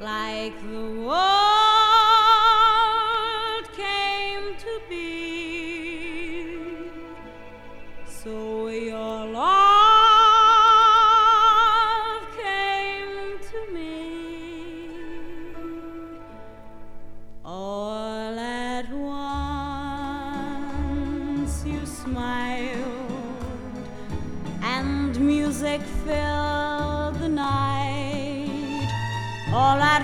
like the world came to be, so your love came to me. All at once you smiled, and music filled the night. All at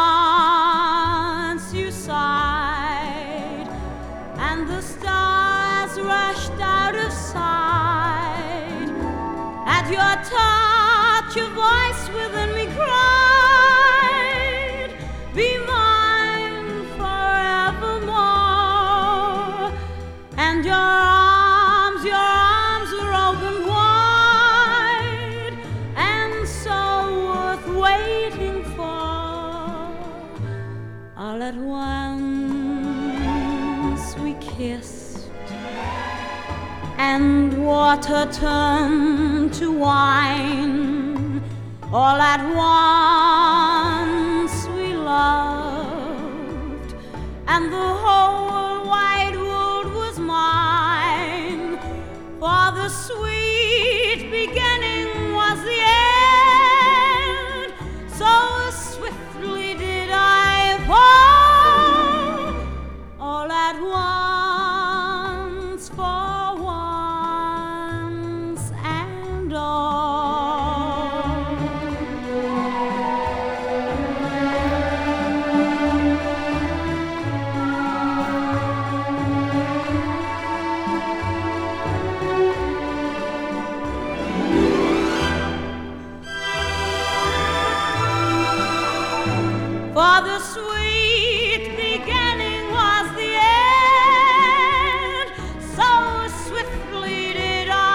once you sighed, and the stars rushed out of sight. At your touch, a voice within me cried, "Be mine forevermore." And your arms were open wide, and so worth waiting for. All at once we kissed, and water turned to wine. All at once we loved, and the whole wide world was mine. For the sweet beginning was the end, so swiftly did I fall. All at once, for once and all. For the sweet beginning was the end, so swiftly did I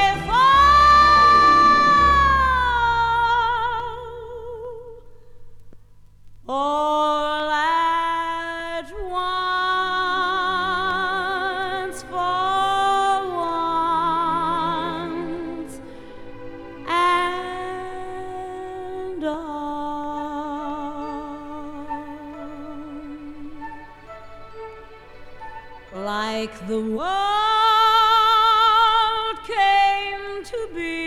fall. All at once, for once and all. Like the world came to be,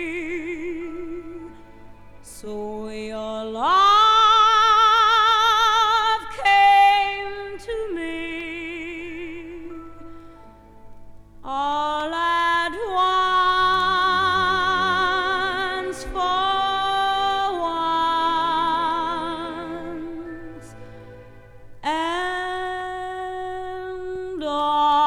so your love came to me. All at once, for once and all.